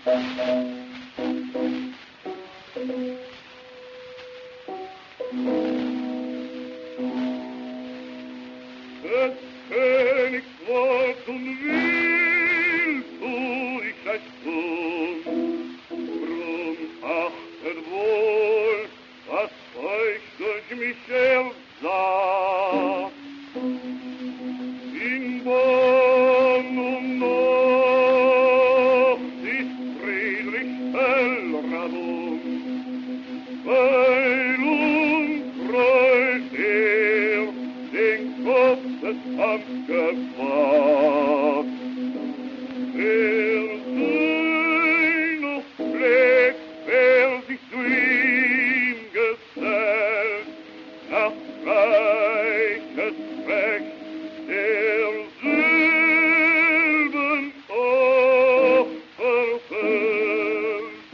Des Königs Wort und will tu ich es tun. Drum achtet wohl, was euch durch mich ersagt. In Bonn und Nacht ist Friedrich Hellradung, weil untreu er den Kopf des Amts gewahrt. Er sei noch pflegt, wer sich zu ihm gesellt, nach reiches Recht derselben Opfer fällt.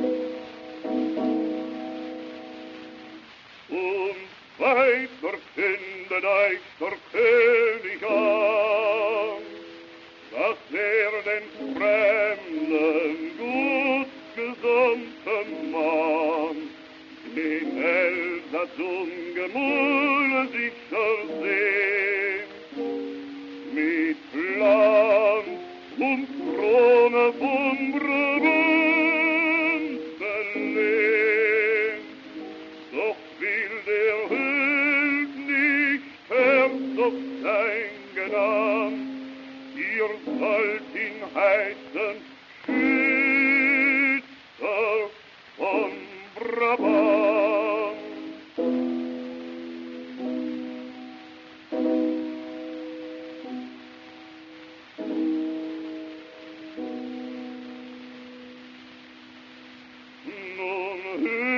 Und weiter kündet euch der König an, dass den fremden, gut gesonnten Mann in Elsass ungemurrt sich versehen, mit Glanz und Krone vom Brabant belehnt. Doch will der Held nicht Herzog sein genannt, ihr sollt ihn heißen Schützer von Brabant. Nun